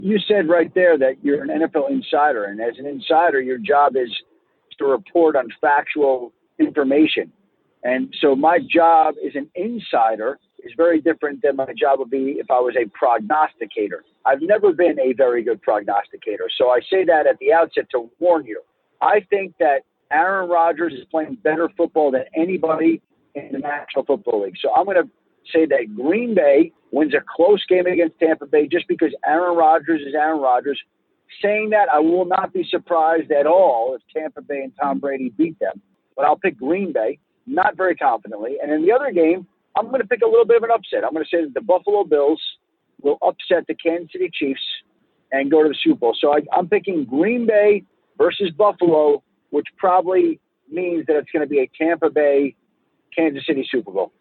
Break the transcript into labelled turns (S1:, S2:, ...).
S1: You said right there that you're an NFL insider, and as an insider, your job is to report on factual information. And so my job as an insider is very different than my job would be if I was a prognosticator. I've never been a very good prognosticator. So I say that at the outset to warn you. I think that Aaron Rodgers is playing better football than anybody in the National Football League. So I'm going to say that Green Bay wins a close game against Tampa Bay just because Aaron Rodgers is Aaron Rodgers. Saying that, I will not be surprised at all if Tampa Bay and Tom Brady beat them. But I'll pick Green Bay, not very confidently. And in the other game, I'm going to pick a little bit of an upset. I'm going to say that the Buffalo Bills will upset the Kansas City Chiefs and go to the Super Bowl. So I'm picking Green Bay versus Buffalo, which probably means that it's going to be a Tampa Bay, Kansas City Super Bowl.